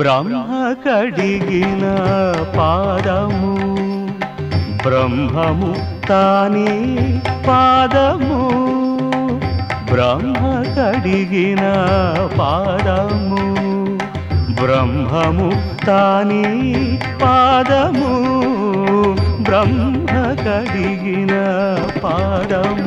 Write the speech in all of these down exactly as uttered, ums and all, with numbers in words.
బ్రహ్మ కడిగిన పాదము బ్రహ్మము తానే పాదము బ్రహ్మ కడిగిన పాదము బ్రహ్మము తానే పాదము బ్రహ్మ కడిగిన పాదము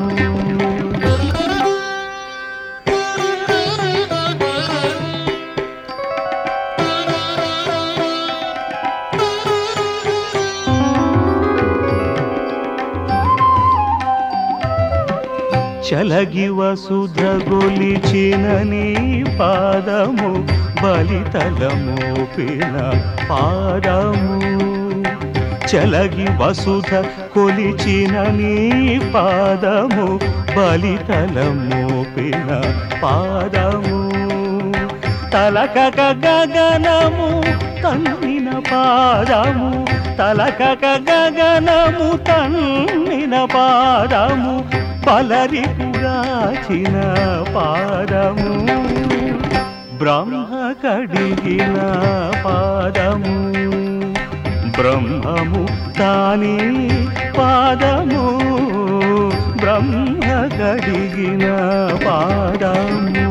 చలగి వసుధ గొలిచిన నీ పాదము బలితలమోపిన పాదము చలగి వసుధ కొలిచిన నీ పాదము బలితలమోపిన పాదము తలకక గగనము తన్నిన పాదము తలకక గగనము తన్నిన పాదము పలరిపుగాచిన పాదము బ్రహ్మ కడిగిన పాదము బ్రహ్మము తానే పాదము బ్రహ్మ కడిగిన పాదము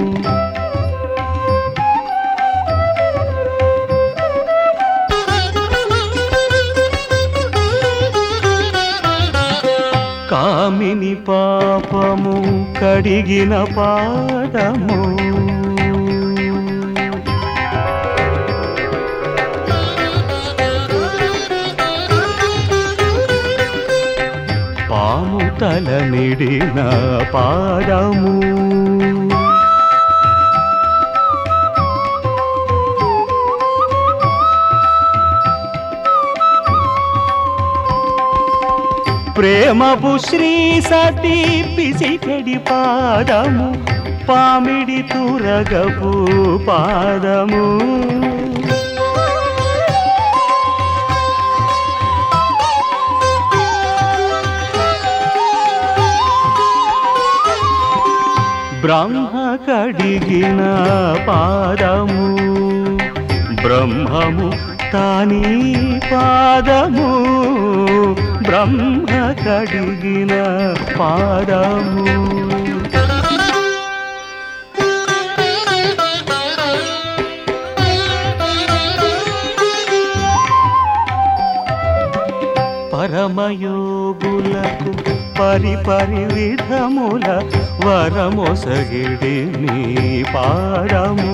కామిని పాపము కడిగిన పాదము పాము తల నిడిన పాదము ప్రేమపు శ్రీ సతీ పిసికెడి పాదము పామిడి తురగపు పాదము బ్రహ్మ కడిగిన పాదము బ్రహ్మము తానే పాదము బ్రహ్మ కడిగిన పాదము పరమయోగులకు పరిపరి విధముల వరమొసగిడి నీ పాదము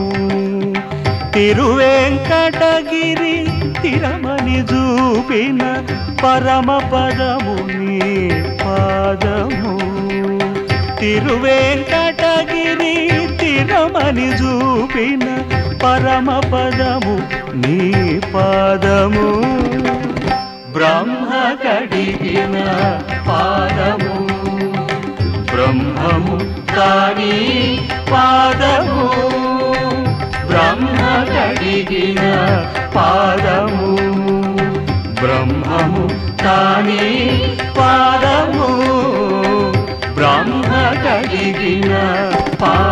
తిరువేంకటగిరి తిరమని చూపిన పరమ పదము నీ పాదము తిరువేంకటగిరి తిరమని చూపిన పరమ పదము నీ పాదము బ్రహ్మ కడిగిన పాదము బ్రహ్మము తానే పాదము బ్రహ్మ కడిగిన పాదము బ్రహ్మము తానే పాదము బ్రహ్మ కడిగిన పాదము